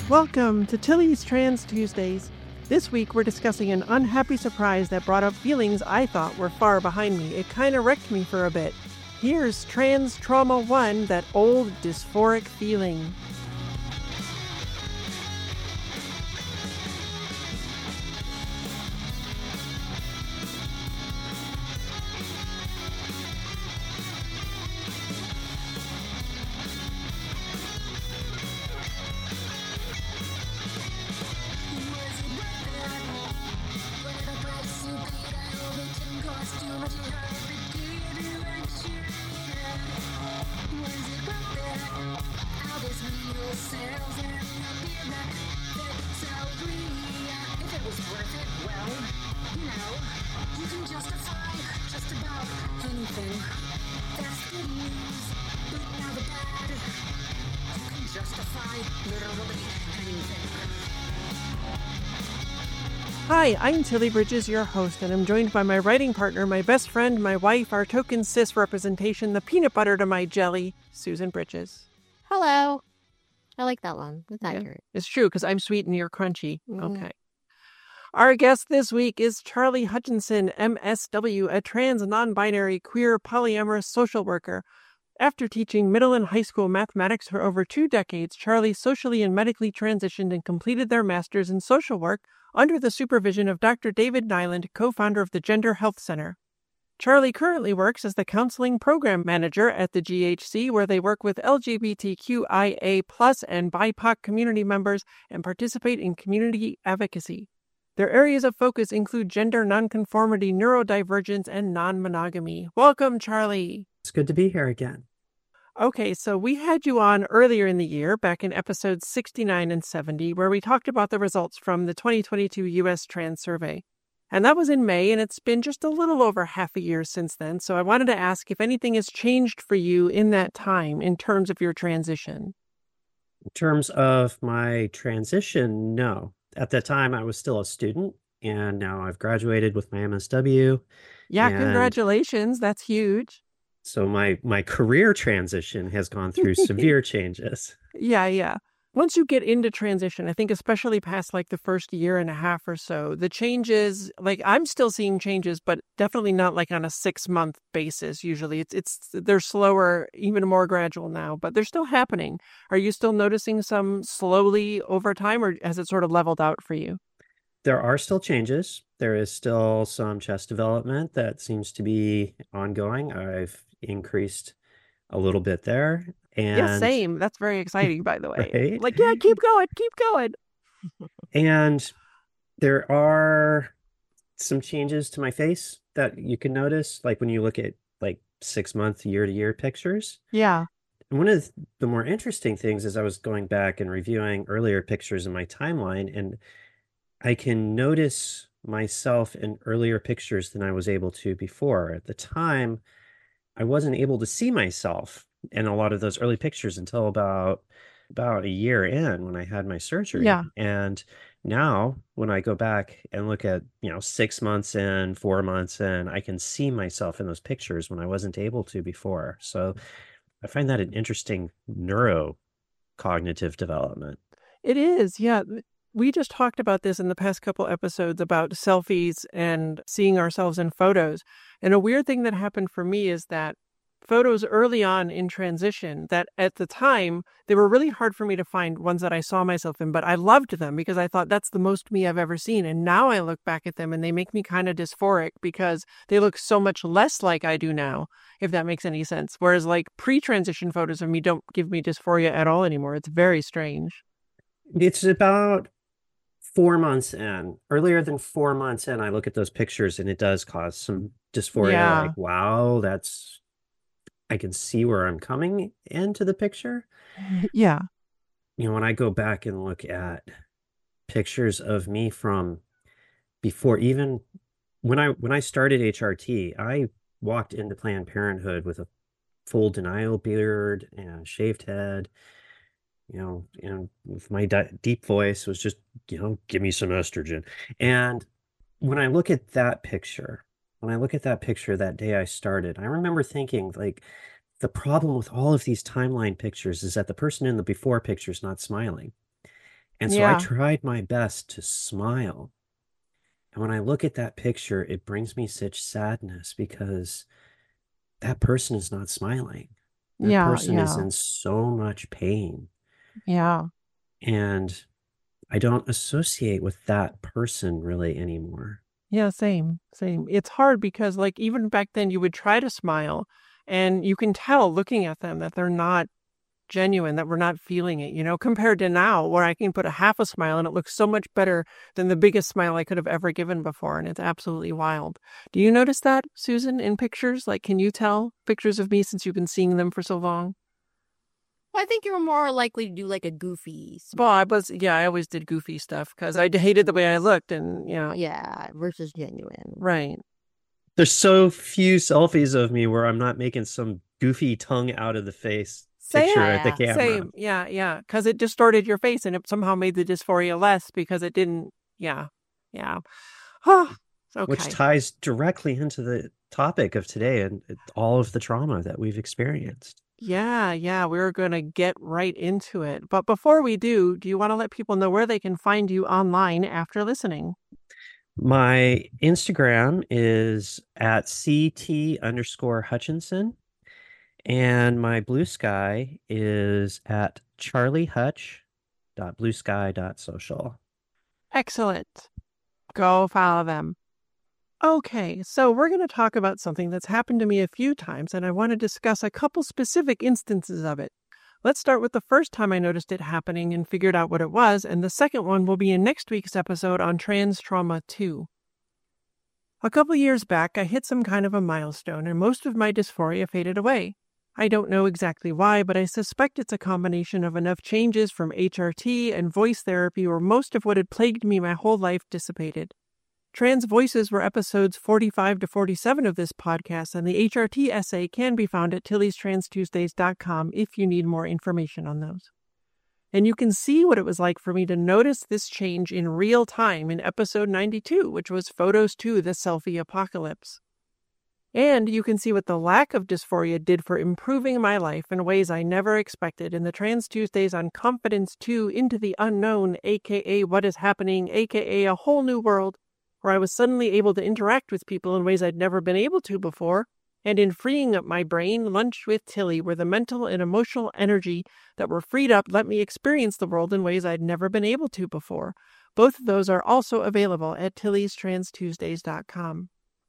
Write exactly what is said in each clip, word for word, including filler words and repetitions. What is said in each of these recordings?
Welcome to Tilly's Trans Tuesdays. This week we're discussing an unhappy surprise that brought up feelings I thought were far behind me. It kind of wrecked me for a bit. Here's Trans Trauma one, that old dysphoric feeling. Hi, I'm Tilly Bridges, your host, and I'm joined by my writing partner, my best friend, my wife, our token cis representation, the peanut butter to my jelly, Susan Bridges. Hello. I like that one. It's Yeah, accurate. it's true, because I'm sweet and you're crunchy. Mhm. Okay. Our guest this week is Charlie Hutchinson, M S W, a trans, non-binary, queer, polyamorous social worker. After teaching middle and high school mathematics for over two decades, Charlie socially and medically transitioned and completed their master's in social work under the supervision of Doctor David Nyland, co-founder of the Gender Health Center. Charlie currently works as the counseling program manager at the G H C, where they work with L G B T Q I A plus and B I P O C community members and participate in community advocacy. Their areas of focus include gender nonconformity, neurodivergence, and non-monogamy. Welcome, Charlie. It's good to be here again. Okay, so we had you on earlier in the year, back in episodes sixty-nine and seventy, where we talked about the results from the twenty twenty-two U S Trans Survey. And that was in May, and it's been just a little over half a year since then. So I wanted to ask if anything has changed for you in that time in terms of your transition. In terms of my transition, no. At that time, I was still a student, and now I've graduated with my M S W. Yeah, and congratulations. That's huge. So my my career transition has gone through severe changes. Yeah, yeah. Once you get into transition, I think especially past like the first year and a half or so, the changes, like I'm still seeing changes, but definitely not like on a six month basis. Usually it's, it's, they're slower, even more gradual now, but they're still happening. Are you still noticing some slowly over time, or has it sort of leveled out for you? There are still changes. There is still some chest development that seems to be ongoing. I've increased a little bit there. And Yeah, same. That's very exciting, by the way. right? Like, yeah, keep going, keep going. And there are some changes to my face that you can notice, like when you look at like six month, year to year pictures. Yeah. And one of the more interesting things is I was going back and reviewing earlier pictures in my timeline, and I can notice myself in earlier pictures than I was able to before. At the time, I wasn't able to see myself in a lot of those early pictures until about about a year in, when I had my surgery. Yeah. And now when I go back and look at, you know, six months in, four months in, I can see myself in those pictures when I wasn't able to before. So I find that an interesting neurocognitive development. It is, yeah. We just talked about this in the past couple episodes about selfies and seeing ourselves in photos. And a weird thing that happened for me is that photos early on in transition, that at the time, they were really hard for me to find ones that I saw myself in, but I loved them because I thought that's the most me I've ever seen. And now I look back at them and they make me kind of dysphoric because they look so much less like I do now, if that makes any sense. Whereas like pre-transition photos of me don't give me dysphoria at all anymore. It's very strange. It's about four months in, earlier than four months in, I look at those pictures and it does cause some dysphoria. Yeah. Like, wow, that's, I can see where I'm coming into the picture. Yeah. You know, when I go back and look at pictures of me from before, even when I when I started H R T, I walked into Planned Parenthood with a full denial beard and shaved head. You know, and with my di- deep voice was just, you know, give me some estrogen. And when I look at that picture, when I look at that picture that day I started, I remember thinking, like, the problem with all of these timeline pictures is that the person in the before picture is not smiling. And so I Yeah. tried my best to smile. And when I look at that picture, it brings me such sadness because that person is not smiling. That Yeah. person is Yeah. in so much pain. Yeah. And I don't associate with that person really anymore. Yeah, same, same. It's hard because, like, even back then, you would try to smile, and you can tell looking at them that they're not genuine, that we're not feeling it, you know, compared to now, where I can put a half a smile and it looks so much better than the biggest smile I could have ever given before. And it's absolutely wild. Do you notice that, Susan, in pictures? Like, can you tell pictures of me since you've been seeing them for so long? Well, I think you're more likely to do like a goofy Well, smile. I was, yeah, I always did goofy stuff because I hated the way I looked, and, you know, Yeah, versus genuine. right. There's so few selfies of me where I'm not making some goofy tongue out of the face Same, picture at the Yeah. camera, same. Yeah, yeah. Because it distorted your face and it somehow made the dysphoria less because it didn't. Yeah, yeah. Oh, which okay. ties directly into the topic of today and all of the trauma that we've experienced. Yeah, yeah. We're going to get right into it. But before we do, do you want to let people know where they can find you online after listening? My Instagram is at CT underscore Hutchinson, and my Blue Sky is at charliehutch.bluesky.social. Excellent. Go follow them. Okay, so we're going to talk about something that's happened to me a few times, and I want to discuss a couple specific instances of it. Let's start with the first time I noticed it happening and figured out what it was, and the second one will be in next week's episode on Trans Trauma two. A couple years back, I hit some kind of a milestone, and most of my dysphoria faded away. I don't know exactly why, but I suspect it's a combination of enough changes from H R T and voice therapy where most of what had plagued me my whole life dissipated. Trans Voices were episodes forty-five to forty-seven of this podcast, and the H R T essay can be found at tilly's trans tuesdays dot com if you need more information on those. And you can see what it was like for me to notice this change in real time in episode ninety-two, which was Photos two, the Selfie Apocalypse. And you can see what the lack of dysphoria did for improving my life in ways I never expected in the Trans Tuesdays on Confidence two Into the Unknown, aka What is Happening, aka A Whole New World, where I was suddenly able to interact with people in ways I'd never been able to before, and in freeing up my brain, Lunch with Tilly, where the mental and emotional energy that were freed up let me experience the world in ways I'd never been able to before. Both of those are also available at tillys trans tuesdays dot com.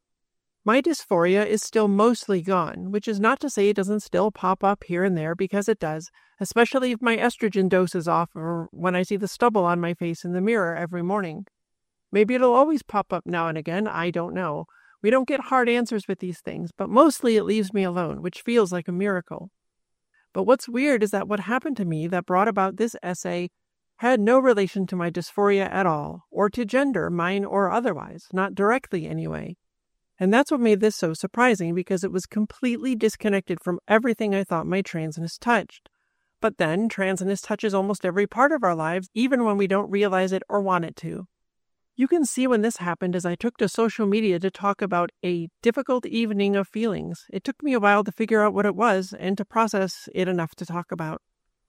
My dysphoria is still mostly gone, which is not to say it doesn't still pop up here and there, because it does, especially if my estrogen dose is off or when I see the stubble on my face in the mirror every morning. Maybe it'll always pop up now and again, I don't know. We don't get hard answers with these things, but mostly it leaves me alone, which feels like a miracle. But what's weird is that what happened to me that brought about this essay had no relation to my dysphoria at all, or to gender, mine or otherwise, not directly anyway. And that's what made this so surprising, because it was completely disconnected from everything I thought my transness touched. But then, transness touches almost every part of our lives, even when we don't realize it or want it to. You can see when this happened as I took to social media to talk about a difficult evening of feelings. It took me a while to figure out what it was and to process it enough to talk about.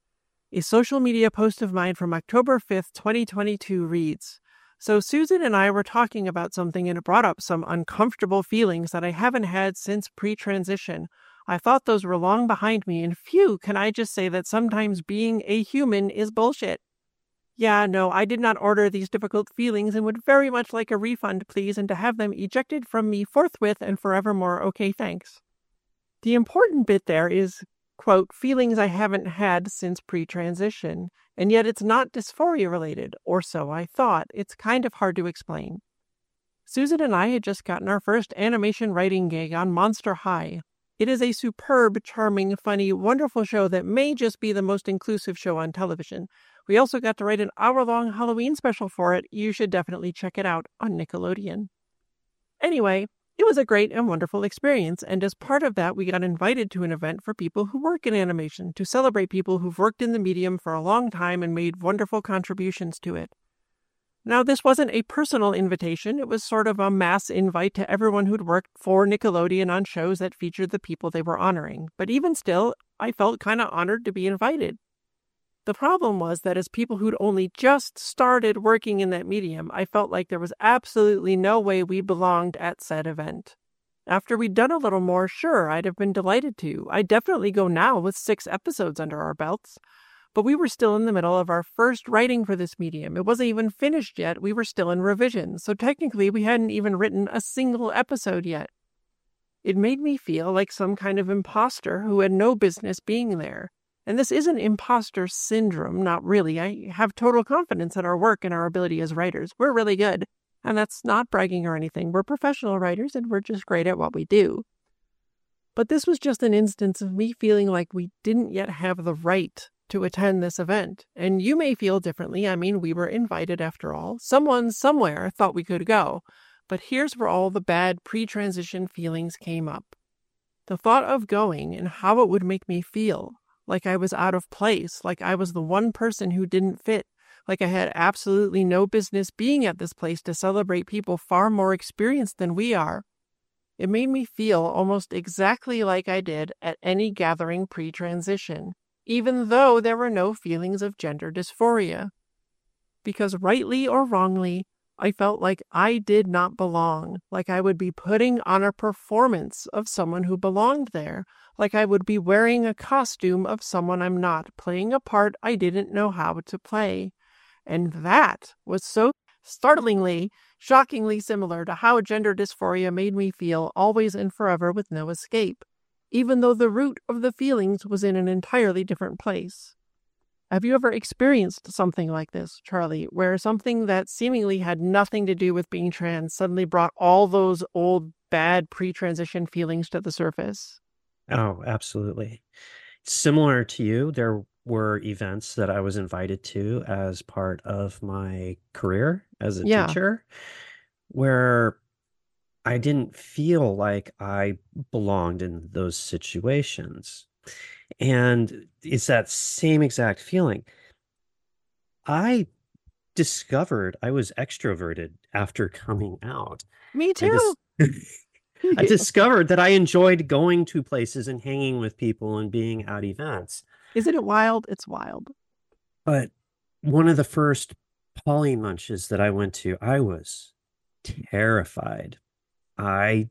A social media post of mine from October fifth, twenty twenty-two reads, "So Susan and I were talking about something and it brought up some uncomfortable feelings that I haven't had since pre-transition. I thought those were long behind me, and phew, can I just say that sometimes being a human is bullshit. Yeah, no, I did not order these difficult feelings and would very much like a refund, please, and to have them ejected from me forthwith and forevermore. Okay, thanks." The important bit there is, quote, feelings I haven't had since pre-transition, and yet it's not dysphoria related, or so I thought. It's kind of hard to explain. Susan and I had just gotten our first animation writing gig on Monster High. It is a superb, charming, funny, wonderful show that may just be the most inclusive show on television. We also got to write an hour-long Halloween special for it. You should definitely check it out on Nickelodeon. Anyway, it was a great and wonderful experience, and as part of that, we got invited to an event for people who work in animation to celebrate people who've worked in the medium for a long time and made wonderful contributions to it. Now, this wasn't a personal invitation. It was sort of a mass invite to everyone who'd worked for Nickelodeon on shows that featured the people they were honoring. But even still, I felt kind of honored to be invited. The problem was that as people who'd only just started working in that medium, I felt like there was absolutely no way we belonged at said event. After we'd done a little more, sure, I'd have been delighted to. I'd definitely go now with six episodes under our belts. But we were still in the middle of our first writing for this medium. It wasn't even finished yet. We were still in revision. So technically, we hadn't even written a single episode yet. It made me feel like some kind of imposter who had no business being there. And this isn't imposter syndrome, not really. I have total confidence in our work and our ability as writers. We're really good. And that's not bragging or anything. We're professional writers and we're just great at what we do. But this was just an instance of me feeling like we didn't yet have the right to attend this event. And you may feel differently. I mean, we were invited after all. Someone somewhere thought we could go. But here's where all the bad pre-transition feelings came up. The thought of going and how it would make me feel, like I was out of place, like I was the one person who didn't fit, like I had absolutely no business being at this place to celebrate people far more experienced than we are. It made me feel almost exactly like I did at any gathering pre-transition, even though there were no feelings of gender dysphoria. Because rightly or wrongly, I felt like I did not belong, like I would be putting on a performance of someone who belonged there, like I would be wearing a costume of someone I'm not, playing a part I didn't know how to play. And that was so startlingly, shockingly similar to how gender dysphoria made me feel always and forever with no escape, even though the root of the feelings was in an entirely different place. Have you ever experienced something like this, Charlie, where something that seemingly had nothing to do with being trans suddenly brought all those old bad pre-transition feelings to the surface? Oh, absolutely. Similar to you, there were events that I was invited to as part of my career as a Yeah. teacher where I didn't feel like I belonged in those situations. And it's that same exact feeling. I discovered I was extroverted after coming out. Me I, too. dis- I discovered that I enjoyed going to places and hanging with people and being at events. Isn't it wild? It's wild. But one of the first poly munches that I went to, I was terrified. I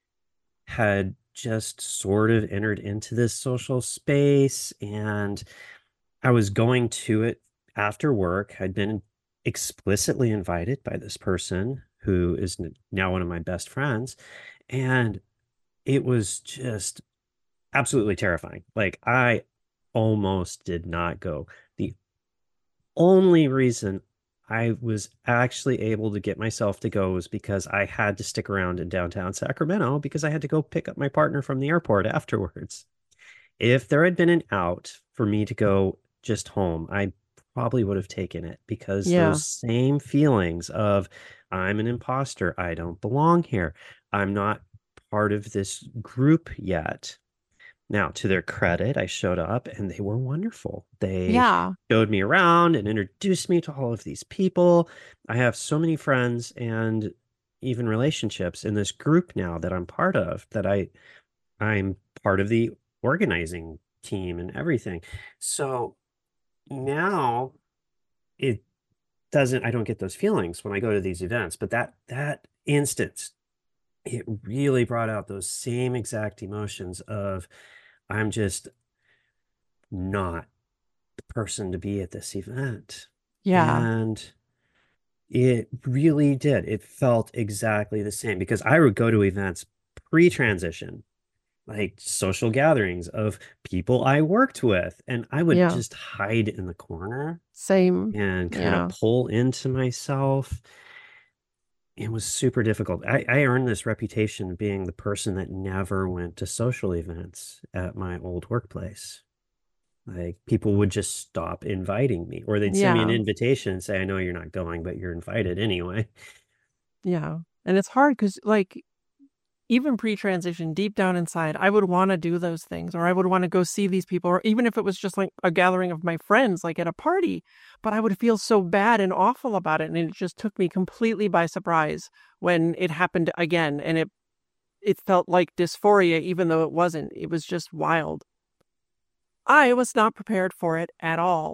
had just sort of entered into this social space and I was going to it after work. I'd been explicitly invited by this person who is now one of my best friends. And it was just absolutely terrifying. Like I almost did not go. The only reason I was actually able to get myself to go was because I had to stick around in downtown Sacramento because I had to go pick up my partner from the airport afterwards. If there had been an out for me to go just home, I probably would have taken it because Yeah. those same feelings of I'm an imposter, I don't belong here, I'm not part of this group yet. Now, to their credit, I showed up and they were wonderful. They Yeah. showed me around and introduced me to all of these people. I have so many friends and even relationships in this group now that I'm part of, that I I'm part of the organizing team and everything. So now it doesn't, I don't get those feelings when I go to these events, but that that instance, it really brought out those same exact emotions of I'm just not the person to be at this event. Yeah. And it really did. It felt exactly the same because I would go to events pre-transition, like social gatherings of people I worked with, and I would Yeah. just hide in the corner Same. and kind Yeah. of pull into myself. It was super difficult. I, I earned this reputation of being the person that never went to social events at my old workplace. Like people would just stop inviting me, or they'd send me an Yeah. invitation and say, I know you're not going, but you're invited anyway. Yeah. And it's hard because, like, even pre-transition, deep down inside, I would want to do those things, or I would want to go see these people, or even if it was just like a gathering of my friends, like at a party, but I would feel so bad and awful about it. And it just took me completely by surprise when it happened again. And it, it felt like dysphoria, even though it wasn't. It was just wild. I was not prepared for it at all.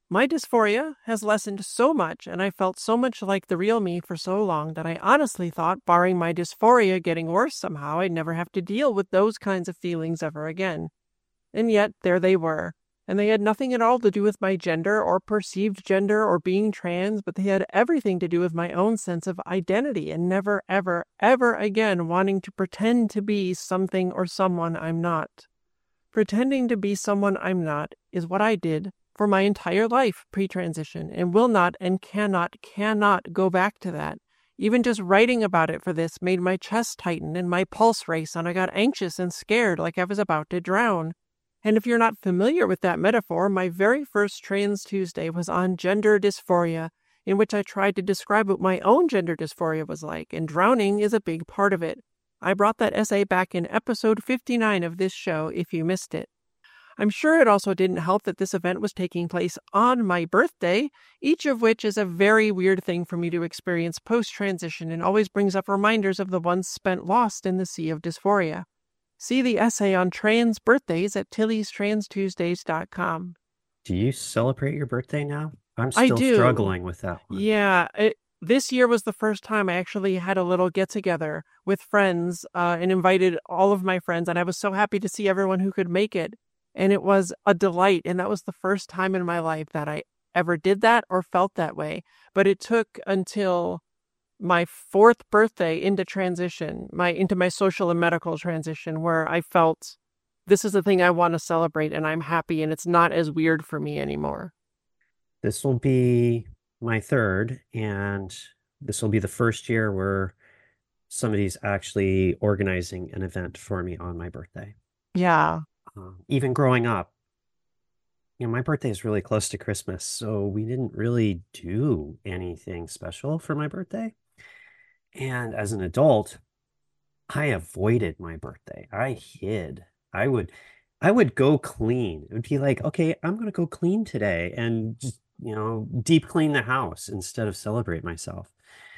My dysphoria has lessened so much, and I felt so much like the real me for so long that I honestly thought, barring my dysphoria getting worse somehow, I'd never have to deal with those kinds of feelings ever again. And yet, there they were. And they had nothing at all to do with my gender or perceived gender or being trans, but they had everything to do with my own sense of identity and never, ever, ever again wanting to pretend to be something or someone I'm not. Pretending to be someone I'm not is what I did for my entire life pre-transition and will not and cannot, cannot go back to that. Even just writing about it for this made my chest tighten and my pulse race, and I got anxious and scared like I was about to drown. And if you're not familiar with that metaphor, my very first Trans Tuesday was on gender dysphoria, in which I tried to describe what my own gender dysphoria was like, and drowning is a big part of it. I brought that essay back in episode fifty-nine of this show if you missed it. I'm sure it also didn't help that this event was taking place on my birthday, each of which is a very weird thing for me to experience post-transition and always brings up reminders of the ones spent lost in the sea of dysphoria. See the essay on trans birthdays at tillys trans tuesdays dot com. Do you celebrate your birthday now? I'm I still do. struggling with that one. Yeah, it, this year was the first time I actually had a little get-together with friends uh, and invited all of my friends, and I was so happy to see everyone who could make it. And it was a delight, and that was the first time in my life that I ever did that or felt that way. But it took until my fourth birthday into transition, my into my social and medical transition, where I felt this is the thing I want to celebrate and I'm happy and it's not as weird for me anymore. This will be my third, and this will be the first year where somebody's actually organizing an event for me on my birthday. Yeah. Um, even growing up, you know, my birthday is really close to Christmas, so we didn't really do anything special for my birthday. And as an adult, I avoided my birthday. I hid. I would I would go clean. It would be like, okay, I'm gonna go clean today and just, you know, deep clean the house instead of celebrate myself.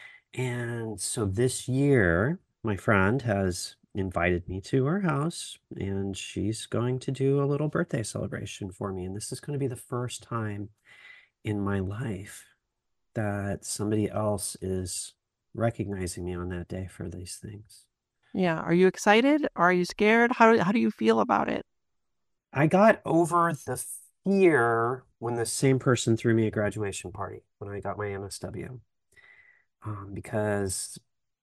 And so this year, my friend has invited me to her house, and she's going to do a little birthday celebration for me. And this is going to be the first time in my life that somebody else is recognizing me on that day for these things. Yeah. Are you excited? Are you scared? How do, how do you feel about it? I got over the fear when the same person threw me a graduation party when I got my M S W. Um, because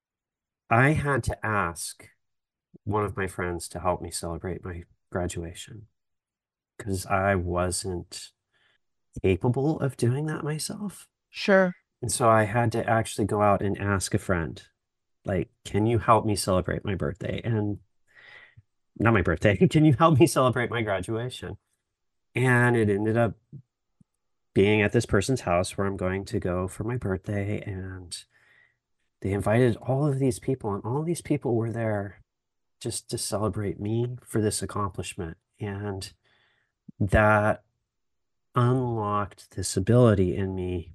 I had to ask one of my friends to help me celebrate my graduation because I wasn't capable of doing that myself. Sure. And so I had to actually go out and ask a friend, like, can you help me celebrate my birthday? And not my birthday, can you help me celebrate my graduation? And it ended up being at this person's house where I'm going to go for my birthday. And they invited all of these people, and all these people were there just to celebrate me for this accomplishment. And that unlocked this ability in me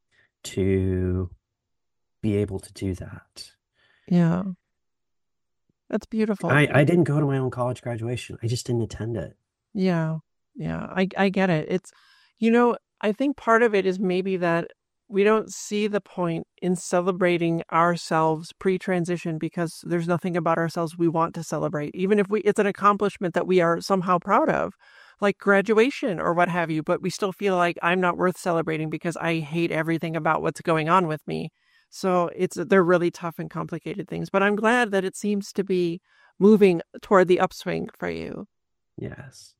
to be able to do that. Yeah. That's beautiful. I, I didn't go to my own college graduation. I just didn't attend it. Yeah. Yeah. I, I get it. It's, you know, I think part of it is maybe that we don't see the point in celebrating ourselves pre-transition because there's nothing about ourselves we want to celebrate, even if we it's an accomplishment that we are somehow proud of, like graduation or what have you, but we still feel like I'm not worth celebrating because I hate everything about what's going on with me. So it's they're really tough and complicated things, but I'm glad that it seems to be moving toward the upswing for you. Yes.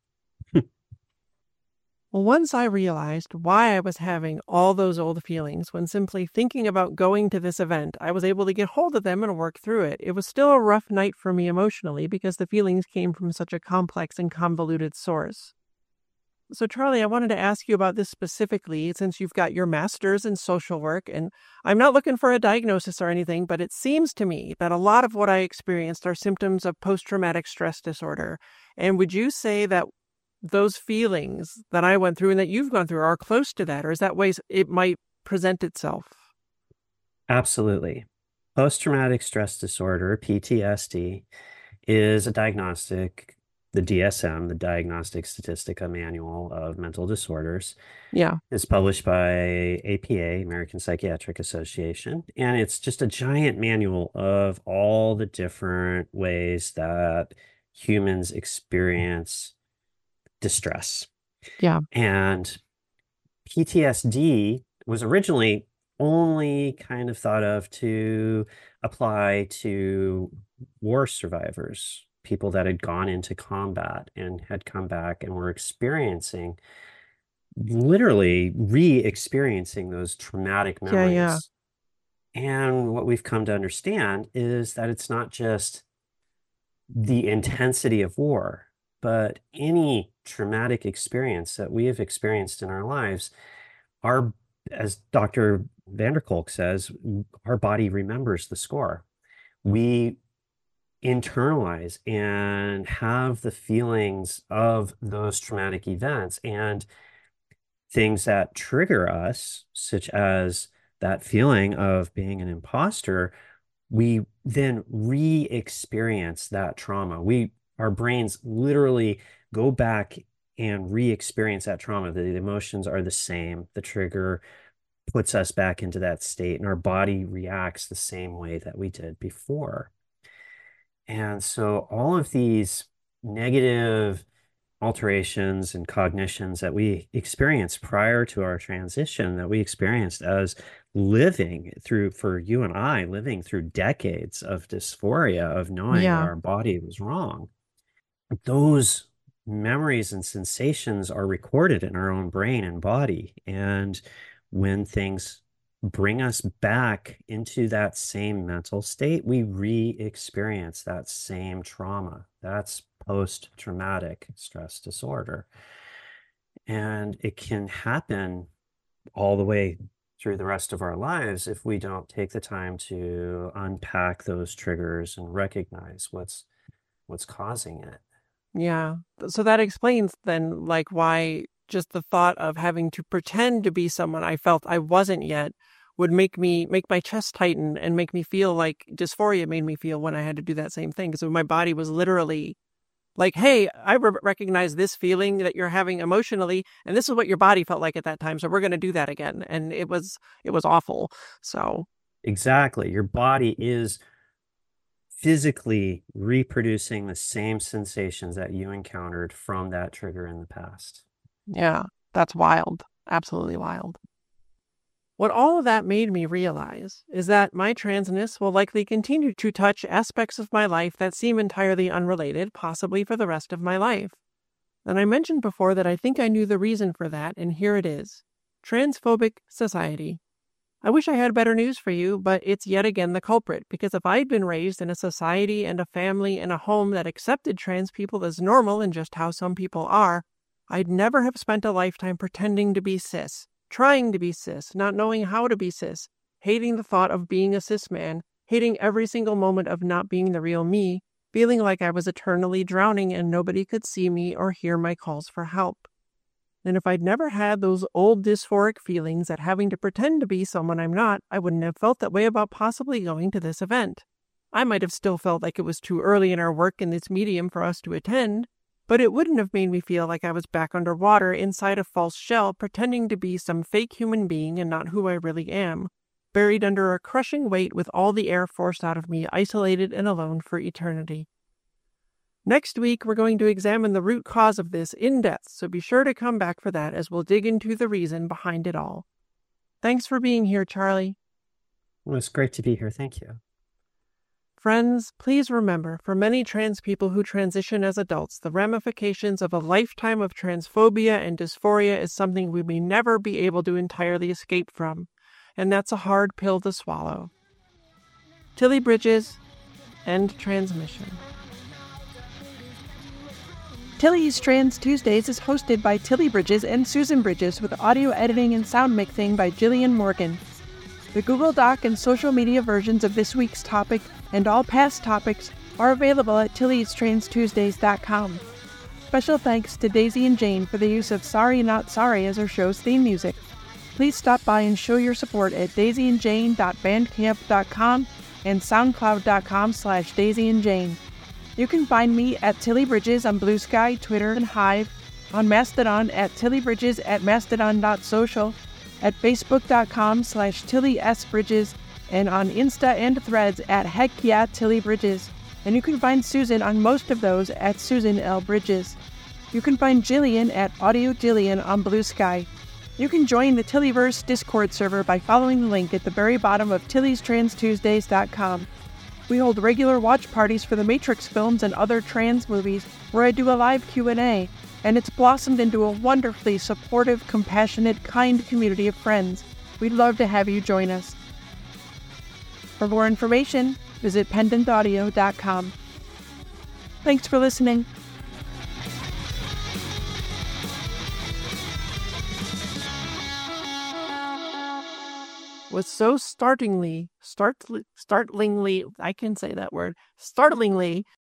Well, once I realized why I was having all those old feelings when simply thinking about going to this event, I was able to get hold of them and work through it. It was still a rough night for me emotionally because the feelings came from such a complex and convoluted source. So, Charlie, I wanted to ask you about this specifically since you've got your master's in social work, and I'm not looking for a diagnosis or anything, but it seems to me that a lot of what I experienced are symptoms of post-traumatic stress disorder. And would you say that those feelings that I went through and that you've gone through are close to that, or is that ways it might present itself? Absolutely. Post-traumatic stress disorder, P T S D, is a diagnostic the D S M, the Diagnostic Statistica Manual of Mental Disorders. Yeah. It's published by A P A, American Psychiatric Association, and it's just a giant manual of all the different ways that humans experience distress. Yeah. And P T S D was originally only kind of thought of to apply to war survivors, people that had gone into combat and had come back and were experiencing, literally re-experiencing those traumatic memories. Yeah, yeah. And what we've come to understand is that it's not just the intensity of war, but any traumatic experience that we have experienced in our lives, our, as Doctor van der Kolk says, our body remembers the score. We internalize and have the feelings of those traumatic events, and things that trigger us, such as that feeling of being an imposter, we then re-experience that trauma. We, our brains literally go back and re-experience that trauma. The, the emotions are the same. The trigger puts us back into that state, and our body reacts the same way that we did before. And so all of these negative alterations and cognitions that we experienced prior to our transition, that we experienced as living through, for you and I, living through decades of dysphoria, of knowing Yeah. that our body was wrong, those memories and sensations are recorded in our own brain and body. And when things bring us back into that same mental state, we re-experience that same trauma. That's post-traumatic stress disorder. And it can happen all the way through the rest of our lives if we don't take the time to unpack those triggers and recognize what's what's causing it. Yeah. So that explains then, like, why just the thought of having to pretend to be someone I felt I wasn't yet would make me, make my chest tighten and make me feel like dysphoria made me feel when I had to do that same thing. Because my body was literally like, hey, I re- recognize this feeling that you're having emotionally, and this is what your body felt like at that time. So we're going to do that again. And it was, it was awful. So. Exactly. Your body is physically reproducing the same sensations that you encountered from that trigger in the past. Yeah, that's wild. Absolutely wild. What all of that made me realize is that my transness will likely continue to touch aspects of my life that seem entirely unrelated, possibly for the rest of my life. And I mentioned before that I think I knew the reason for that, and here it is. Transphobic society. I wish I had better news for you, but it's yet again the culprit, because if I'd been raised in a society and a family and a home that accepted trans people as normal and just how some people are, I'd never have spent a lifetime pretending to be cis, trying to be cis, not knowing how to be cis, hating the thought of being a cis man, hating every single moment of not being the real me, feeling like I was eternally drowning and nobody could see me or hear my calls for help. And if I'd never had those old dysphoric feelings at having to pretend to be someone I'm not, I wouldn't have felt that way about possibly going to this event. I might have still felt like it was too early in our work in this medium for us to attend, but it wouldn't have made me feel like I was back underwater inside a false shell pretending to be some fake human being and not who I really am, buried under a crushing weight with all the air forced out of me, isolated and alone for eternity. Next week, we're going to examine the root cause of this in depth, so be sure to come back for that as we'll dig into the reason behind it all. Thanks for being here, Charlie. Well, it's great to be here. Thank you. Friends, please remember, for many trans people who transition as adults, the ramifications of a lifetime of transphobia and dysphoria is something we may never be able to entirely escape from, and that's a hard pill to swallow. Tilly Bridges, end transmission. Tilly's Trans Tuesdays is hosted by Tilly Bridges and Susan Bridges with audio editing and sound mixing by Jillian Morgan. The Google Doc and social media versions of this week's topic and all past topics are available at tillys trans tuesdays dot com. Special thanks to Daisy and Jane for the use of Sorry Not Sorry as our show's theme music. Please stop by and show your support at daisy and jane dot bandcamp dot com and soundcloud dot com slash daisy and jane. You can find me at Tilly Bridges on Blue Sky, Twitter, and Hive, on Mastodon at Tilly Bridges at mastodon dot social, at facebook.com slash Tilly S. Bridges, and on Insta and Threads at Heck Yeah Tilly Bridges. And you can find Susan on most of those at Susan L. Bridges. You can find Jillian at Audio Jillian on Blue Sky. You can join the Tillyverse Discord server by following the link at the very bottom of Tilly's Trans Tuesdays dot com. We hold regular watch parties for the Matrix films and other trans movies where I do a live Q and A, and it's blossomed into a wonderfully supportive, compassionate, kind community of friends. We'd love to have you join us. For more information, visit pendant audio dot com. Thanks for listening. Was so startlingly, start, startlingly, I can say that word, startlingly